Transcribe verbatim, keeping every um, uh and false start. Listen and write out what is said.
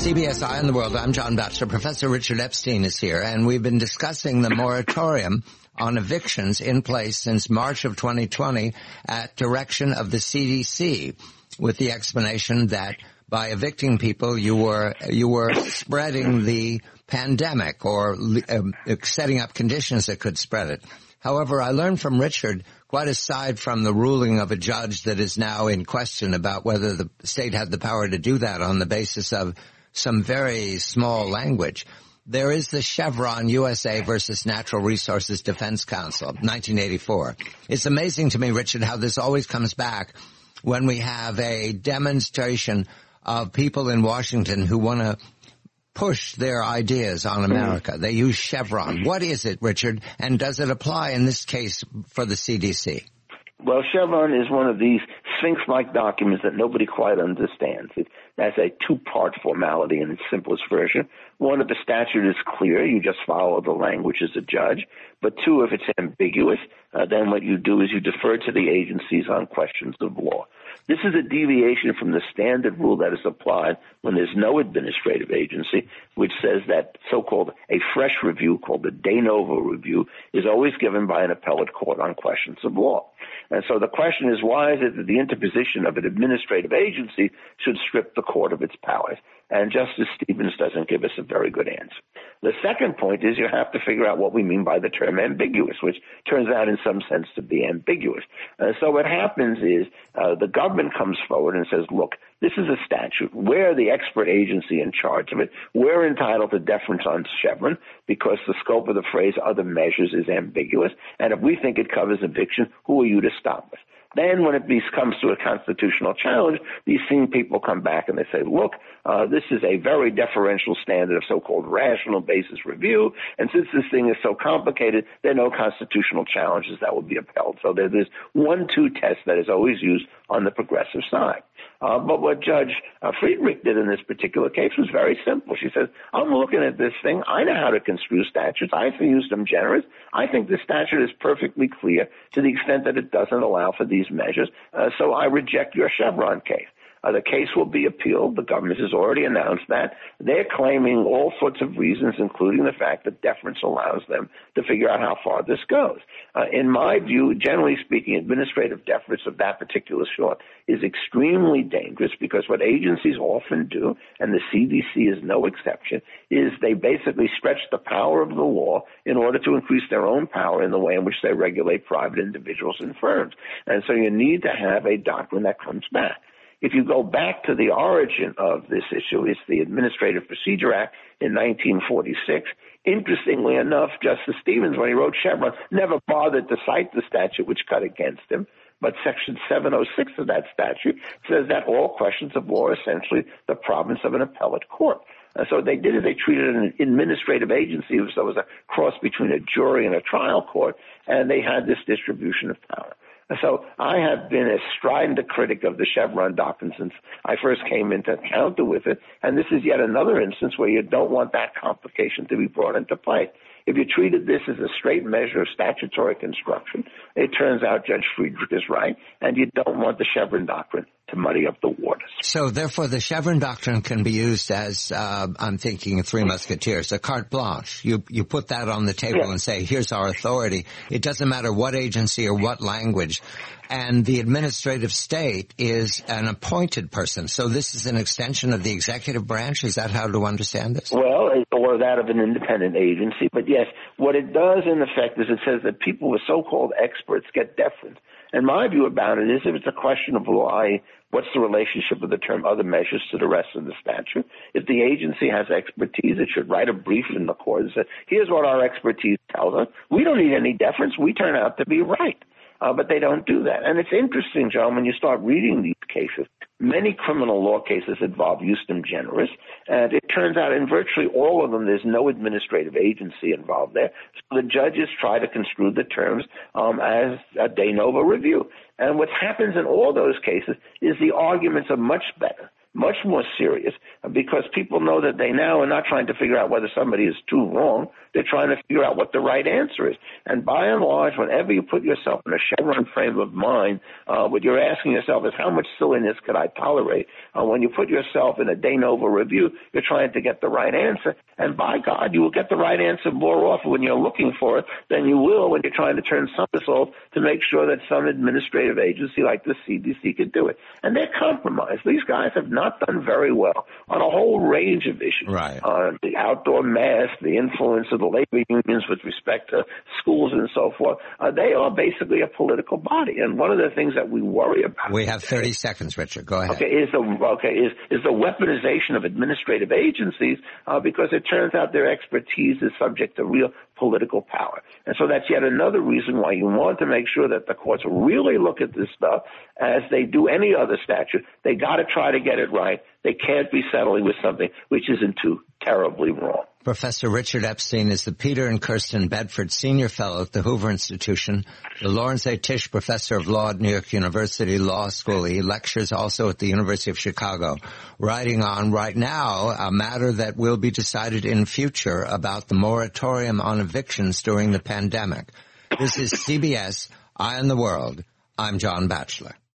C B S Eye on the World. I'm John Batchelor. Professor Richard Epstein is here, and we've been discussing the moratorium on evictions in place since March of twenty twenty at direction of the C D C, with the explanation that by evicting people, you were you were spreading the pandemic or um, setting up conditions that could spread it. However, I learned from Richard, quite aside from the ruling of a judge that is now in question about whether the state had the power to do that on the basis of some very small language, there is the Chevron U S A versus Natural Resources Defense Council, nineteen eighty-four. It's amazing to me, Richard, how this always comes back when we have a demonstration of people in Washington who want to push their ideas on America. They use Chevron. What is it, Richard, and does it apply in this case for the C D C? Well, Chevron is one of these Sphinx-like documents that nobody quite understands. It has a two-part formality in its simplest version. One, if the statute is clear, you just follow the language as a judge. But two, if it's ambiguous, uh, then what you do is you defer to the agencies on questions of law. This is a deviation from the standard rule that is applied when there's no administrative agency, which says that so-called a fresh review, called the de novo review, is always given by an appellate court on questions of law. And so the question is, why is it that the interposition of an administrative agency should strip the court of its powers? And Justice Stevens doesn't give us a very good answer. The second point is you have to figure out what we mean by the term ambiguous, which turns out in some sense to be ambiguous. Uh, so what happens is uh, the government comes forward and says, look, this is a statute. We're the expert agency in charge of it. We're entitled to deference on Chevron because the scope of the phrase other measures is ambiguous. And if we think it covers eviction, who are you to stop us? Then when it comes to a constitutional challenge, these same people come back and they say, look, uh, this is a very deferential standard of so-called rational basis review, and since this thing is so complicated, there are no constitutional challenges that will be upheld. So there's this one two test that is always used on the progressive side. Uh, but what Judge uh, Friedrich did in this particular case was very simple. She says, I'm looking at this thing. I know how to construe statutes. I can use them generous. I think the statute is perfectly clear to the extent that it doesn't allow for these measures. Uh, so I reject your Chevron case. Uh, the case will be appealed. The government has already announced that. They're claiming all sorts of reasons, including the fact that deference allows them to figure out how far this goes. Uh, in my view, generally speaking, administrative deference of that particular sort is extremely dangerous because what agencies often do, and the C D C is no exception, is they basically stretch the power of the law in order to increase their own power in the way in which they regulate private individuals and firms. And so you need to have a doctrine that comes back. If you go back to the origin of this issue, it's the Administrative Procedure Act in nineteen forty-six. Interestingly enough, Justice Stevens, when he wrote Chevron, never bothered to cite the statute which cut against him. But Section seven oh six of that statute says that all questions of law are essentially the province of an appellate court. And so they did it. They treated an administrative agency as though it was a cross between a jury and a trial court, and they had this distribution of power. So I have been a strident critic of the Chevron doctrine since I first came into encounter with it, and this is yet another instance where you don't want that complication to be brought into play. If you treated this as a straight measure of statutory construction, it turns out Judge Friedrich is right, and you don't want the Chevron doctrine to muddy up the waters. So therefore the Chevron doctrine can be used as, uh, I'm thinking of Three Musketeers, a carte blanche. You you put that on the table yeah. and say, here's our authority. It doesn't matter what agency or what language. And the administrative state is an appointed person. So this is an extension of the executive branch? Is that how to understand this? Well, or that of an independent agency. But yes, what it does in effect is it says that people with so-called experts get deference. And my view about it is if it's a question of law, what's the relationship of the term other measures to the rest of the statute? If the agency has expertise, it should write a brief in the court and say, here's what our expertise tells us. We don't need any deference. We turn out to be right. Uh, but they don't do that. And it's interesting, John, when you start reading these cases, many criminal law cases involve justum generis, and it turns out in virtually all of them there's no administrative agency involved there. So the judges try to construe the terms um, as a de novo review. And what happens in all those cases is the arguments are much better much more serious because people know that they now are not trying to figure out whether somebody is too wrong. They're trying to figure out what the right answer is. And by and large, whenever you put yourself in a Chevron frame of mind, uh, what you're asking yourself is how much silliness could I tolerate? Uh, when you put yourself in a de novo review, you're trying to get the right answer. And by God, you will get the right answer more often when you're looking for it than you will when you're trying to turn somersaults to make sure that some administrative agency like the C D C could do it. And they're compromised. These guys have not done very well on a whole range of issues. Right. Uh, the outdoor mask, the influence of the labor unions with respect to schools and so forth. Uh, they are basically a political body. And one of the things that we worry about. We have thirty seconds, Richard. Go ahead. Okay, is the okay is is the weaponization of administrative agencies uh, because it turns out their expertise is subject to real political power. And so that's yet another reason why you want to make sure that the courts really look at this stuff as they do any other statute. They got to try to get it right. They can't be settling with something which isn't too terribly wrong. Professor Richard Epstein is the Peter and Kirsten Bedford Senior Fellow at the Hoover Institution, the Lawrence A. Tisch Professor of Law at New York University Law School. He lectures also at the University of Chicago, writing on right now a matter that will be decided in future about the moratorium on evictions during the pandemic. This is C B S, Eye on the World. I'm John Batchelor.